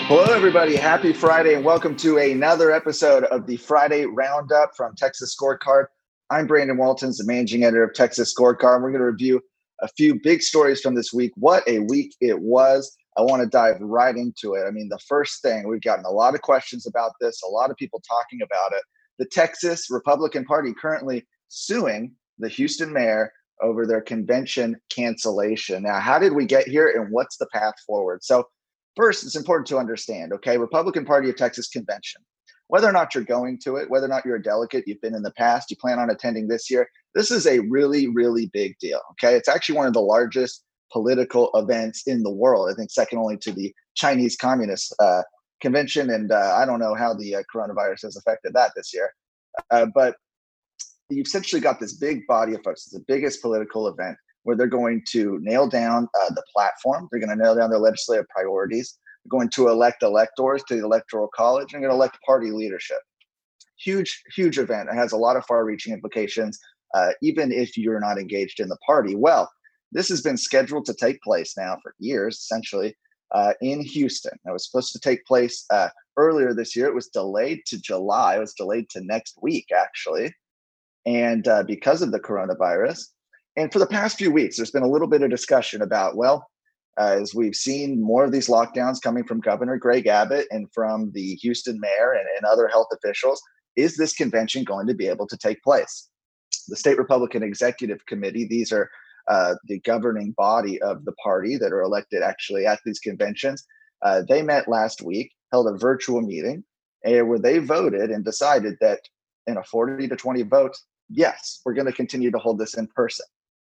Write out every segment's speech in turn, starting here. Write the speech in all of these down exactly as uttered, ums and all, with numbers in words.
Hello, everybody. Happy Friday, and welcome to another episode of the Friday Roundup from Texas Scorecard. I'm Brandon Waltons, the managing editor of Texas Scorecard, and we're going to review a few big stories from this week. What a week it was. I want to dive right into it. I mean, the first thing, we've gotten a lot of questions about this, a lot of people talking about it. The Texas Republican Party currently suing the Houston mayor over their convention cancellation. Now, how did we get here, and what's the path forward? So, first, it's important to understand, okay, Republican Party of Texas convention. Whether or not you're going to it, whether or not you're a delegate, you've been in the past, you plan on attending this year, this is a really, really big deal, okay? It's actually one of the largest political events in the world. I think second only to the Chinese Communist uh, Convention, and uh, I don't know how the uh, coronavirus has affected that this year. Uh, but you've essentially got this big body of folks. It's the biggest political event where they're going to nail down uh, the platform. They're going to nail down their legislative priorities. They're going to elect electors to the Electoral College and going to elect party leadership. Huge, huge event. It has a lot of far-reaching implications, uh, even if you're not engaged in the party. Well, this has been scheduled to take place now for years, essentially, uh, in Houston. It was supposed to take place uh, earlier this year. It was delayed to July. It was delayed to next week, actually. And uh, because of the coronavirus, and for the past few weeks, there's been a little bit of discussion about, well, uh, as we've seen more of these lockdowns coming from Governor Greg Abbott and from the Houston mayor and, and other health officials, is this convention going to be able to take place? The State Republican Executive Committee, these are uh, the governing body of the party that are elected actually at these conventions. Uh, they met last week, held a virtual meeting uh, where they voted and decided that in a forty to twenty vote, yes, we're going to continue to hold this in person.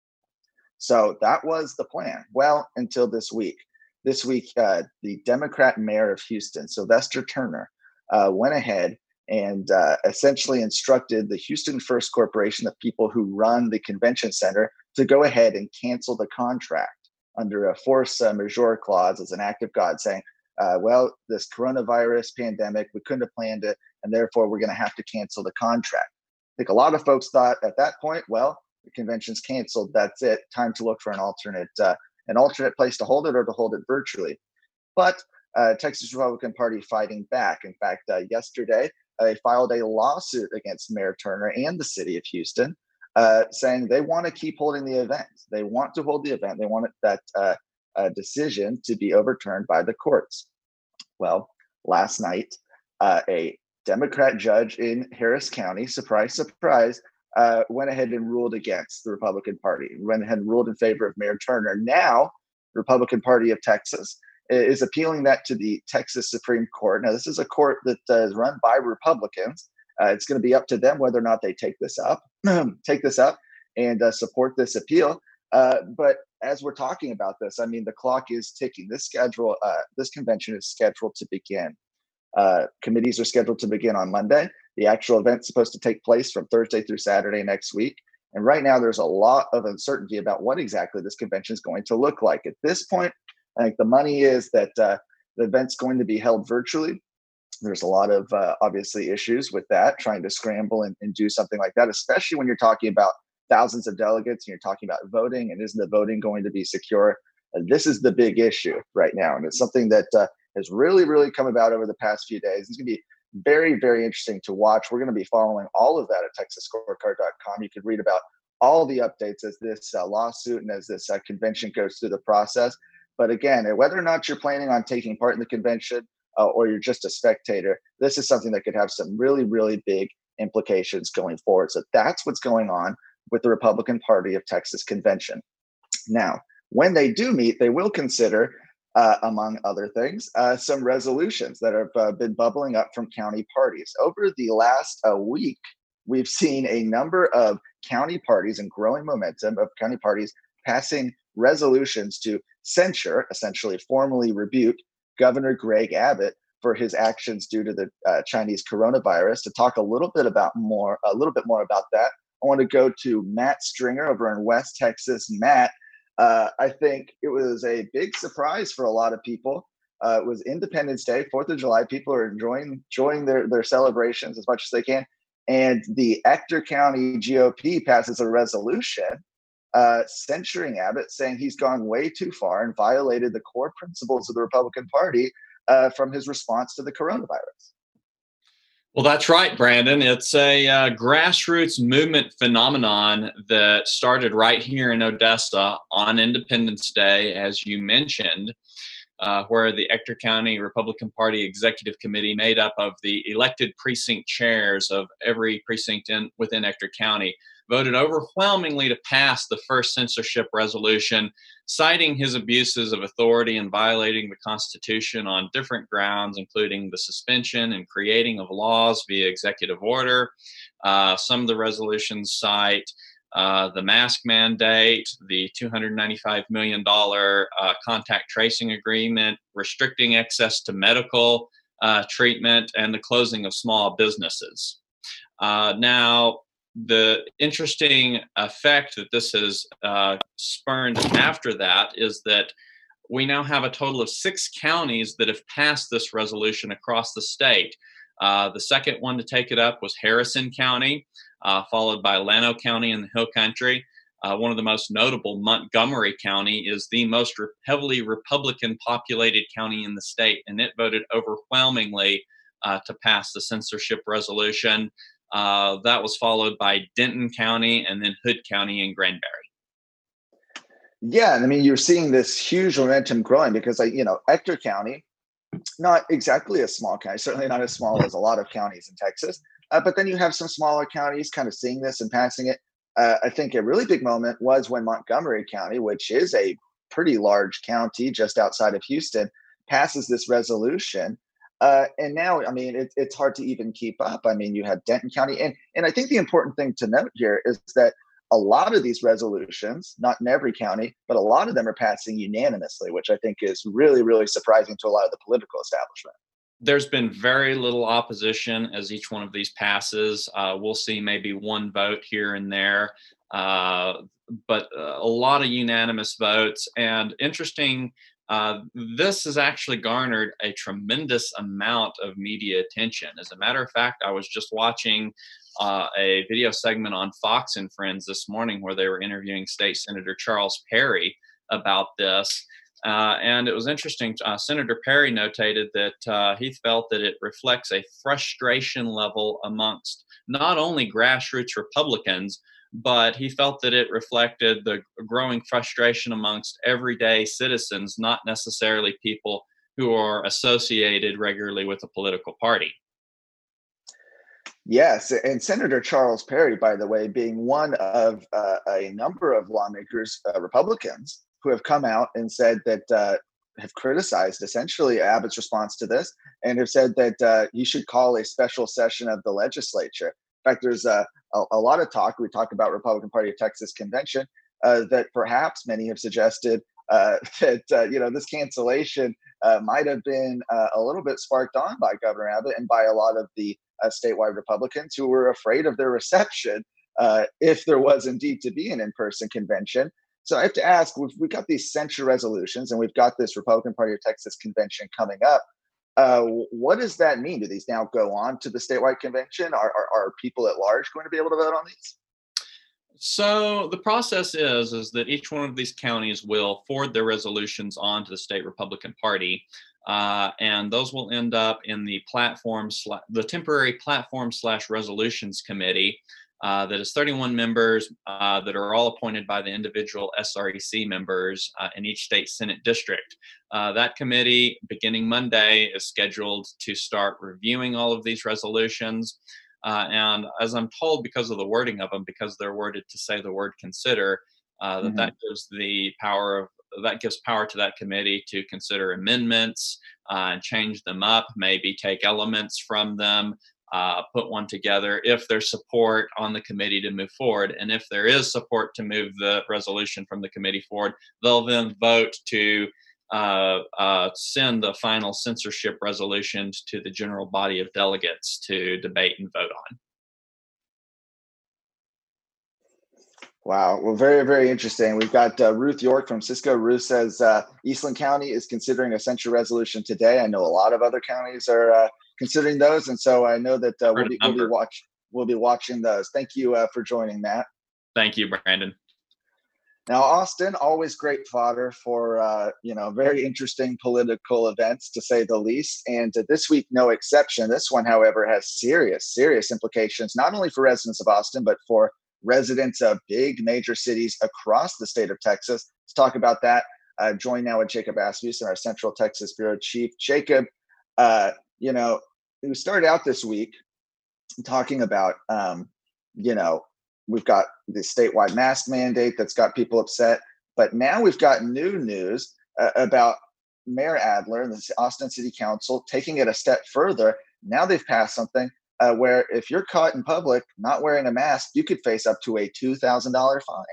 So that was the plan. Well, until this week. This week, uh, the Democrat mayor of Houston, Sylvester Turner, uh, went ahead and uh, essentially instructed the Houston First Corporation, the people who run the convention center, to go ahead and cancel the contract under a force uh, majeure clause as an act of God, saying, uh, well, this coronavirus pandemic, we couldn't have planned it, and therefore we're going to have to cancel the contract. I think a lot of folks thought at that point, well, the convention's canceled. That's it. Time to look for an alternate, uh, an alternate place to hold it or to hold it virtually. But uh, Texas Republican Party fighting back. In fact, uh, yesterday uh, they filed a lawsuit against Mayor Turner and the city of Houston, uh, saying they want to keep holding the event. They want to hold the event. They want that uh, uh, decision to be overturned by the courts. Well, last night, uh, a Democrat judge in Harris County, surprise, surprise, uh, went ahead and ruled against the Republican Party, went ahead and ruled in favor of Mayor Turner. Now, the Republican Party of Texas is appealing that to the Texas Supreme Court. Now, this is a court that uh, is run by Republicans. Uh, it's going to be up to them whether or not they take this up, take this up and uh, support this appeal. Uh, but as we're talking about this, I mean, the clock is ticking. This schedule, uh, this convention is scheduled to begin. Uh, committees are scheduled to begin on Monday. The actual event's supposed to take place from Thursday through Saturday next week. And right now, there's a lot of uncertainty about what exactly this convention is going to look like. At this point, I think the money is that uh, the event's going to be held virtually. There's a lot of, uh, obviously, issues with that, trying to scramble and, and do something like that, especially when you're talking about thousands of delegates and you're talking about voting, and isn't the voting going to be secure? And this is the big issue right now, and it's something that uh, has really, really come about over the past few days. It's going to be very, very interesting to watch. We're going to be following all of that at texas scorecard dot com. You could read about all the updates as this uh, lawsuit and as this uh, convention goes through the process. But again, whether or not you're planning on taking part in the convention uh, or you're just a spectator, this is something that could have some really, really big implications going forward. So that's what's going on with the Republican Party of Texas convention. Now, when they do meet, they will consider Uh, among other things, uh, some resolutions that have uh, been bubbling up from county parties. Over the last uh, week, we've seen a number of county parties and growing momentum of county parties passing resolutions to censure, essentially formally rebuke Governor Greg Abbott for his actions due to the uh, Chinese coronavirus. To talk a little bit about more, a little bit more about that, I want to go to Matt Stringer over in West Texas. Matt, Uh, I think it was a big surprise for a lot of people. Uh, it was Independence Day, fourth of July. People are enjoying enjoying their, their celebrations as much as they can. And the Ector County G O P passes a resolution uh, censuring Abbott, saying he's gone way too far and violated the core principles of the Republican Party uh, from his response to the coronavirus. Well, that's right, Brandon. It's a uh, grassroots movement phenomenon that started right here in Odessa on Independence Day, as you mentioned, uh, where the Ector County Republican Party Executive Committee, made up of the elected precinct chairs of every precinct in, within Ector County, voted overwhelmingly to pass the first censorship resolution, citing his abuses of authority and violating the Constitution on different grounds, including the suspension and creating of laws via executive order. Uh, some of the resolutions cite uh, the mask mandate, the two hundred ninety-five million dollars uh, contact tracing agreement, restricting access to medical uh, treatment, and the closing of small businesses. Uh, now, the interesting effect that this has uh, spurned after that is that we now have a total of six counties that have passed this resolution across the state. Uh, the second one to take it up was Harrison County, uh, followed by Llano County in the Hill Country. Uh, one of the most notable, Montgomery County, is the most re- heavily Republican populated county in the state, and it voted overwhelmingly uh, to pass the censorship resolution. Uh, that was followed by Denton County and then Hood County and Granbury. Yeah, and I mean, you're seeing this huge momentum growing because, like, you know, Ector County, not exactly a small county, certainly not as small as a lot of counties in Texas, uh, but then you have some smaller counties kind of seeing this and passing it. Uh, I think a really big moment was when Montgomery County, which is a pretty large county just outside of Houston, passes this resolution. Uh, and now, I mean, it, it's hard to even keep up. I mean, you have Denton County. And, and I think the important thing to note here is that a lot of these resolutions, not in every county, but a lot of them are passing unanimously, which I think is really, really surprising to a lot of the political establishment. There's been very little opposition as each one of these passes. Uh, we'll see maybe one vote here and there, uh, but uh, a lot of unanimous votes. And interesting, uh, this has actually garnered a tremendous amount of media attention. As a matter of fact, I was just watching uh, a video segment on Fox and Friends this morning where they were interviewing State Senator Charles Perry about this. Uh, and it was interesting. Uh, Senator Perry notated that uh, he felt that it reflects a frustration level amongst not only grassroots Republicans, but he felt that it reflected the growing frustration amongst everyday citizens, not necessarily people who are associated regularly with a political party. Yes, and Senator Charles Perry, by the way, being one of uh, a number of lawmakers, uh, Republicans, who have come out and said that uh, have criticized essentially Abbott's response to this, and have said that uh, he should call a special session of the legislature. In fact, there's a, a, a lot of talk. We talk about Republican Party of Texas convention uh, that perhaps many have suggested uh, that uh, you know this cancellation uh, might have been uh, a little bit sparked on by Governor Abbott and by a lot of the uh, statewide Republicans who were afraid of their reception uh, if there was indeed to be an in-person convention. So I have to ask, we've, we've got these censure resolutions and we've got this Republican Party of Texas convention coming up. Uh, what does that mean? Do these now go on to the statewide convention? Are, are, are people at large going to be able to vote on these? So the process is, is that each one of these counties will forward their resolutions on to the state Republican Party. Uh, and those will end up in the platform, sla- the temporary platform slash resolutions committee uh, that is thirty-one members uh, that are all appointed by the individual S R E C members uh, in each state Senate district. Uh, that committee, beginning Monday, is scheduled to start reviewing all of these resolutions. Uh, and as I'm told, because of the wording of them, because they're worded to say the word consider, uh, that mm-hmm. that gives the power of that gives power to that committee to consider amendments uh, and change them up, maybe take elements from them, uh, put one together if there's support on the committee to move forward. And if there is support to move the resolution from the committee forward, they'll then vote to uh, uh, send the final censorship resolutions to the general body of delegates to debate and vote on. Wow. Well, very, very interesting. We've got uh, Ruth York from Cisco. Ruth says uh, Eastland County is considering a censure resolution today. I know a lot of other counties are uh, considering those. And so I know that uh, we'll, be, we'll, be watch, we'll be watching those. Thank you uh, for joining, Matt. Thank you, Brandon. Now, Austin, always great fodder for, uh, you know, very interesting political events, to say the least. And uh, this week, no exception. This one, however, has serious, serious implications, not only for residents of Austin, but for residents of big major cities across the state of Texas. Let's talk about that. Uh, joined now with Jacob Asmussen, our Central Texas Bureau Chief. Jacob, uh, you know, we started out this week talking about, um, you know, we've got the statewide mask mandate that's got people upset. But now we've got new news uh, about Mayor Adler and the Austin City Council taking it a step further. Now they've passed something uh, where if you're caught in public not wearing a mask, you could face up to a two thousand dollars fine.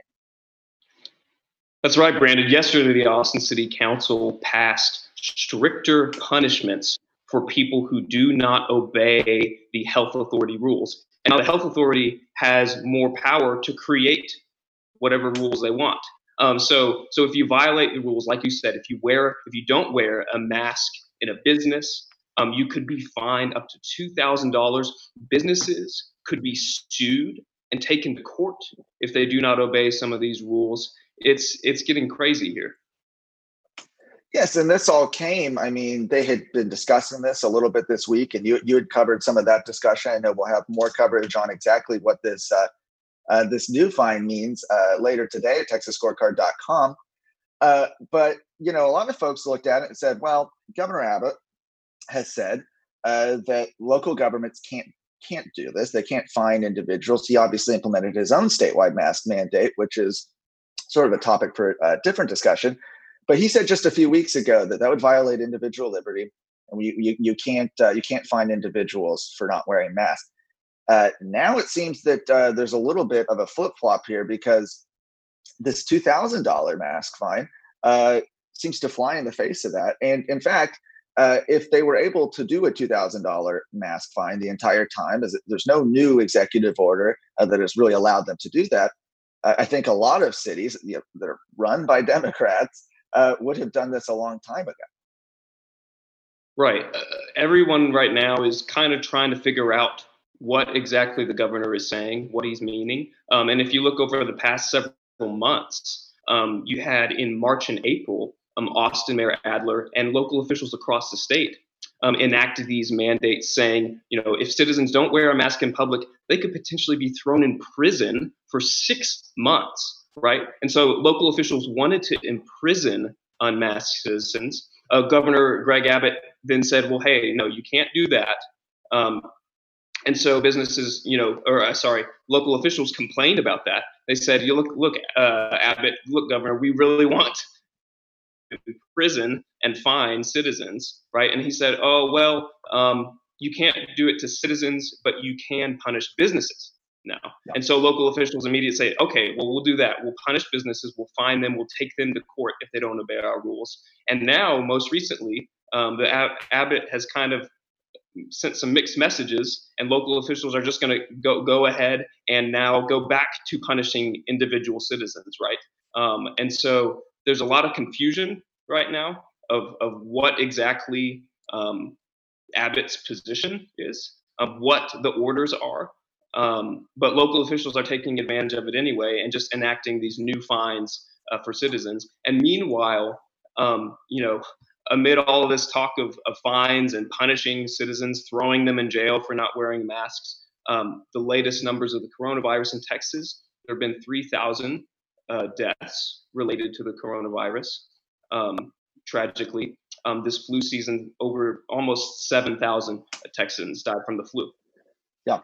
That's right, Brandon. Yesterday, the Austin City Council passed stricter punishments for people who do not obey the health authority rules. And now the health authority has more power to create whatever rules they want. Um, so, so if you violate the rules, like you said, if you wear, if you don't wear a mask in a business, um, you could be fined up to two thousand dollars. Businesses could be sued and taken to court if they do not obey some of these rules. It's it's getting crazy here. Yes, and this all came, I mean, they had been discussing this a little bit this week, and you you had covered some of that discussion. I know we'll have more coverage on exactly what this uh, uh, this new fine means uh, later today at texas scorecard dot com. Uh, but, you know, a lot of folks looked at it and said, well, Governor Abbott has said uh, that local governments can't can't do this. They can't fine individuals. He obviously implemented his own statewide mask mandate, which is sort of a topic for a different discussion. But he said just a few weeks ago that that would violate individual liberty, and you you, you can't uh, you can't fine individuals for not wearing masks. Uh, now it seems that uh, there's a little bit of a flip flop here, because this two thousand dollars mask fine uh, seems to fly in the face of that. And in fact, uh, if they were able to do a two thousand dollars mask fine the entire time, as there's no new executive order uh, that has really allowed them to do that, uh, I think a lot of cities, you know, that are run by Democrats Uh, would have done this a long time ago. Right. Uh, everyone right now is kind of trying to figure out what exactly the governor is saying, what he's meaning. Um, and if you look over the past several months, um, you had in March and April, um, Austin Mayor Adler and local officials across the state um, enacted these mandates saying, you know, if citizens don't wear a mask in public, they could potentially be thrown in prison for six months. Right. And so local officials wanted to imprison unmasked citizens. Uh, Governor Greg Abbott then said, well, hey, no, you can't do that. Um, and so businesses, you know, or uh, sorry, local officials complained about that. They said, you look, look, uh, Abbott, look, Governor, we really want to imprison and fine citizens. Right. And he said, oh, well, um, you can't do it to citizens, but you can punish businesses now. Yeah. And so local officials immediately say, okay, well, we'll do that. We'll punish businesses. We'll fine them. We'll take them to court if they don't obey our rules. And now, most recently, um, the Ab- Abbott has kind of sent some mixed messages, and local officials are just going to go go ahead and now go back to punishing individual citizens, right? Um, and so there's a lot of confusion right now of, of what exactly um, Abbott's position is, of what the orders are. Um, but local officials are taking advantage of it anyway and just enacting these new fines uh, for citizens. And meanwhile, um, you know, amid all of this talk of, of fines and punishing citizens, throwing them in jail for not wearing masks, um, the latest numbers of the coronavirus in Texas, there have been three thousand uh, deaths related to the coronavirus. Um, tragically, um, this flu season, over almost seven thousand Texans died from the flu. Yeah.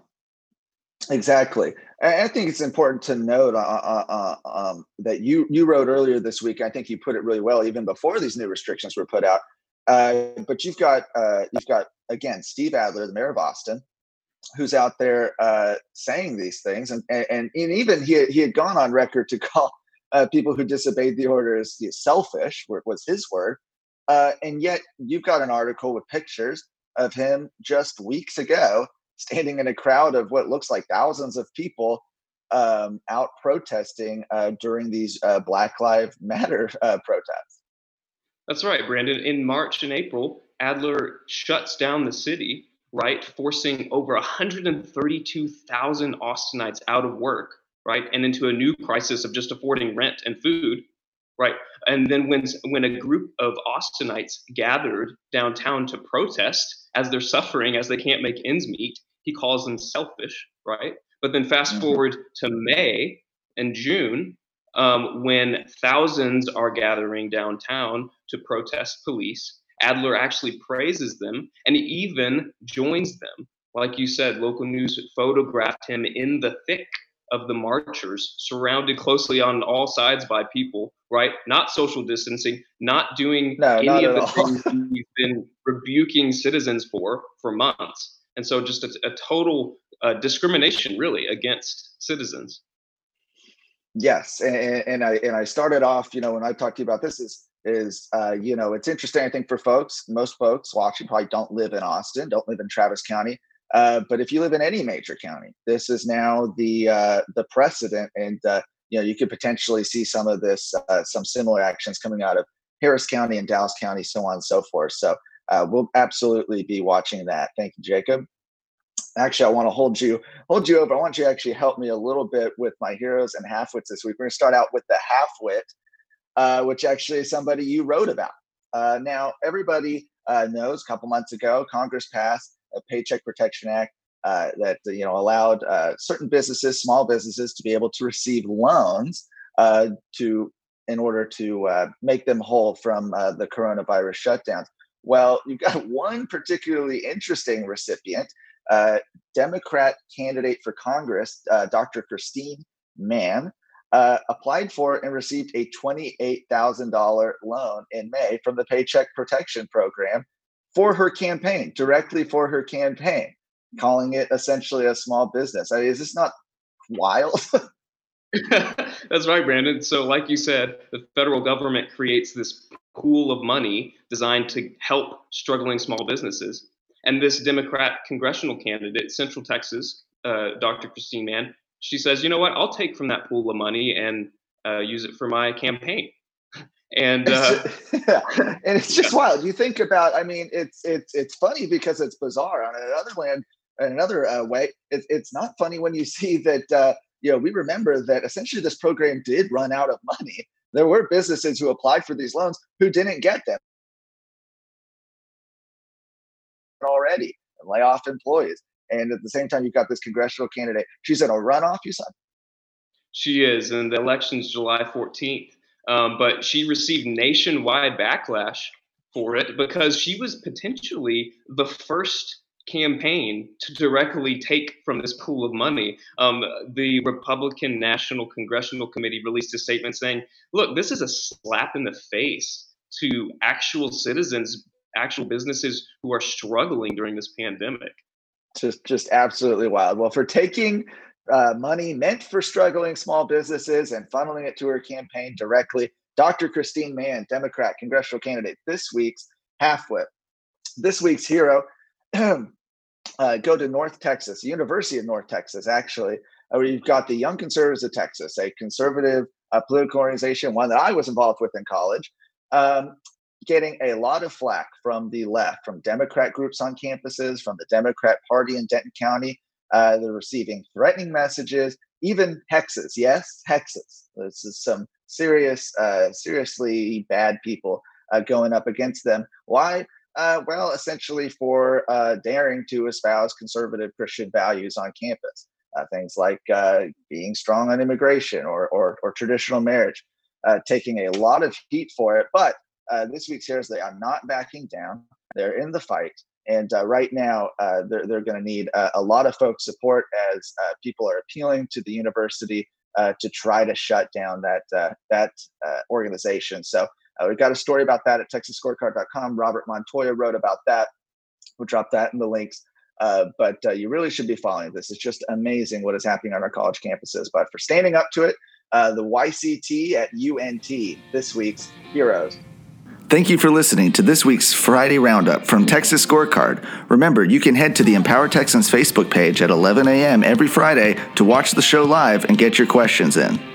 Exactly. I think it's important to note uh, uh, um, that you you wrote earlier this week. I think you put it really well, even before these new restrictions were put out. Uh, but you've got uh, you've got again Steve Adler, the mayor of Austin, who's out there uh, saying these things, and and, and even he had, he had gone on record to call uh, people who disobeyed the orders selfish, was his word. Uh, and yet you've got an article with pictures of him just weeks ago, standing in a crowd of what looks like thousands of people um, out protesting uh, during these uh, Black Lives Matter uh, protests. That's right, Brandon. In March and April, Adler shuts down the city, right, forcing over one hundred thirty-two thousand Austinites out of work right? And into a new crisis of just affording rent and food, right? And then when when a group of Austinites gathered downtown to protest as they're suffering, as they can't make ends meet, he calls them selfish, right? But then fast forward to May and June, um, when thousands are gathering downtown to protest police, Adler actually praises them and even joins them. Like you said, local news photographed him in the thick of the marchers, surrounded closely on all sides by people, right? Not social distancing, not doing no, any not of the all. things he's been rebuking citizens for for months. And so just a, a total uh, discrimination, really, against citizens. Yes, and, and I and I started off, you know, when I talked to you about this is is uh, you know, it's interesting. I think for folks, most folks watching probably don't live in Austin, don't live in Travis County, uh, but if you live in any major county, this is now the uh, the precedent, and uh, you know, you could potentially see some of this, uh, some similar actions coming out of Harris County and Dallas County, so on and so forth. So uh, we'll absolutely be watching that. Thank you, Jacob. Actually, I want to hold you hold you over. I want you to actually help me a little bit with my heroes and halfwits this week. We're going to start out with the halfwit, uh, which actually is somebody you wrote about. Uh, now, everybody uh, knows a couple months ago, Congress passed a Paycheck Protection Act uh, that you know allowed uh, certain businesses, small businesses, to be able to receive loans uh, to in order to uh, make them whole from uh, the coronavirus shutdowns. Well, you've got one particularly interesting recipient. Uh, Democrat candidate for Congress, uh, Doctor Christine Mann, uh, applied for and received a twenty-eight thousand dollars loan in May from the Paycheck Protection Program for her campaign, directly for her campaign, calling it essentially a small business. I mean, is this not wild? That's right, Brandon. So like you said, the federal government creates this pool of money designed to help struggling small businesses. And this Democrat congressional candidate, Central Texas, uh, Doctor Christine Mann, she says, you know what, I'll take from that pool of money and uh, use it for my campaign. And uh, yeah. and it's just wild. You think about, I mean, it's it's it's funny because it's bizarre. On another land, in another uh, way, it, it's not funny when you see that, uh, you know, we remember that essentially this program did run out of money. There were businesses who applied for these loans who didn't get them already and lay off employees. And at the same time, you've got this congressional candidate. She's in a runoff, you said? She is, and the election's July fourteenth. Um, but she received nationwide backlash for it because she was potentially the first campaign to directly take from this pool of money. Um, the Republican National Congressional Committee released a statement saying, look, this is a slap in the face to actual citizens, actual businesses who are struggling during this pandemic. Just, just absolutely wild. Well, for taking uh, money meant for struggling small businesses and funneling it to her campaign directly, Doctor Christine Mann, Democrat congressional candidate, this week's halfwit. This week's hero, uh, go to North Texas, University of North Texas, actually, uh, where you've got the Young Conservatives of Texas, a conservative uh, political organization, one that I was involved with in college. Um, getting a lot of flack from the left, from Democrat groups on campuses, from the Democrat Party in Denton County. Uh, they're receiving threatening messages, even hexes. Yes, hexes. This is some serious, uh, seriously bad people uh, going up against them. Why? Uh, well, essentially for uh, daring to espouse conservative Christian values on campus. Uh, things like uh, being strong on immigration or, or, or traditional marriage, uh, taking a lot of heat for it. But Uh, this week's heroes, they are not backing down. They're in the fight. And uh, right now, uh, they're, they're going to need uh, a lot of folks' support as uh, people are appealing to the university uh, to try to shut down that uh, that uh, organization. So uh, we've got a story about that at texas scorecard dot com. Robert Montoya wrote about that. We'll drop that in the links. Uh, but uh, you really should be following this. It's just amazing what is happening on our college campuses. But for standing up to it, uh, the Y C T at U N T, this week's heroes. Thank you for listening to this week's Friday Roundup from Texas Scorecard. Remember, you can head to the Empower Texans Facebook page at eleven a.m. every Friday to watch the show live and get your questions in.